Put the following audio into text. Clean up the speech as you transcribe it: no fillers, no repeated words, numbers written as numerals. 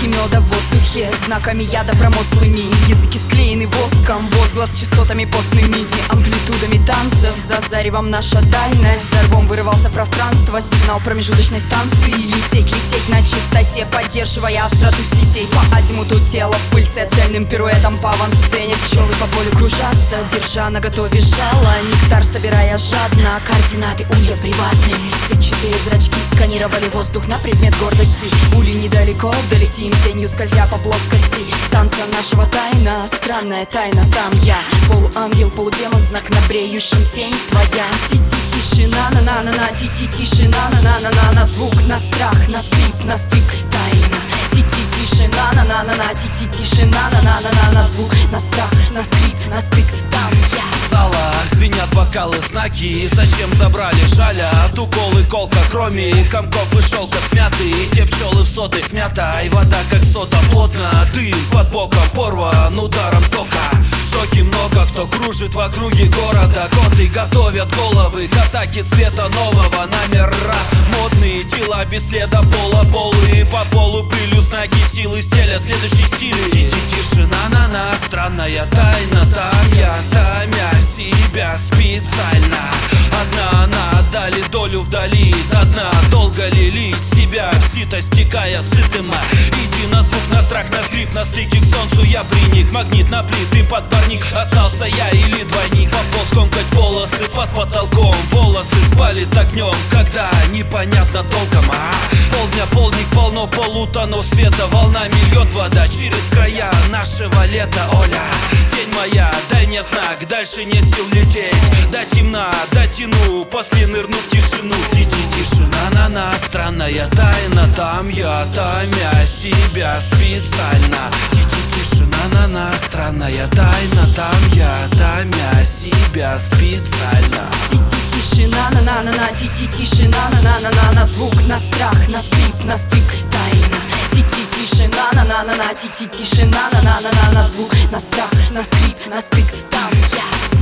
меда в воздухе, знаками яда промозглыми. Языки склеены воском, возглас частотами постными, амплитудами танцев. За заревом наша дальность, за рвом вырывался пространство, сигнал промежуточной станции. Лететь на чистоте, поддерживая остроту сетей. По азимуту тела в пыльце, цельным пируэтом по авансцене. Пчелы по полю кружатся, держа наготове жало, нектар собирая жадно. Координаты улья приватные, сетчатые зрачки сканировали воздух на предмет гордости. Ули недалеко, долетим тенью, скользя по плоскости танца нашего тайна, странная тайна. Там я, полуангел, полудемон, знак на бреющем тень твоя. Тишина, на-на-на-на, тишина, на-на-на-на-на. Звук на страх, на скрип, на стык, тайна. Тишина, на-на-на-на, тишина, на-на-на-на. Звук на страх, на скрип, на стык, там я. В залах звенят бокалы, знаки. Зачем забрали шаля? От уколы колка, кроме комков и шелка смятый. Те пчелы в соты смята, и вода как сода плотно. Дым под боком порван ударом тока. В шоке много кто кружит в округе города. Коты готовят головы к атаке цвета нового номера. Модные дела без следа пола, полы по полу пылью, знаки силы стелят следующий стиль. Тишина, на-на, странная тайна. Там я, томя себя специально. Одна она, отдали долю вдали до дна. Долго ли лить себя в сито, стекая сытым? Иди на звук, на страх, на скрип, на стыке к солнцу я приник. Магнит на плит, ты подборник. Остался я или двойник? Пополз комкать волосы под потолком. Волосы спалит огнем, когда непонятно толком. Полдня, полник, полно полутонов света. Волнами льет вода через края нашего лета. Оля, тень моя, дай мне знак, дальше нет сил лететь. До темна, дотяну, после нырну в тишину. Тишина, на-на, странная тайна. Там я, томя себя специально. Тишина, на-на, странная тайна. Там я, томя себя специально. Тишина, на-на-на-на, тишина, на-на-на-на. Звук на страх, на скрип, на стык, тайна. Тишина, на-на-на-на, тишина, на-на-на-на. Звук на страх, на скрип, на стык, там я.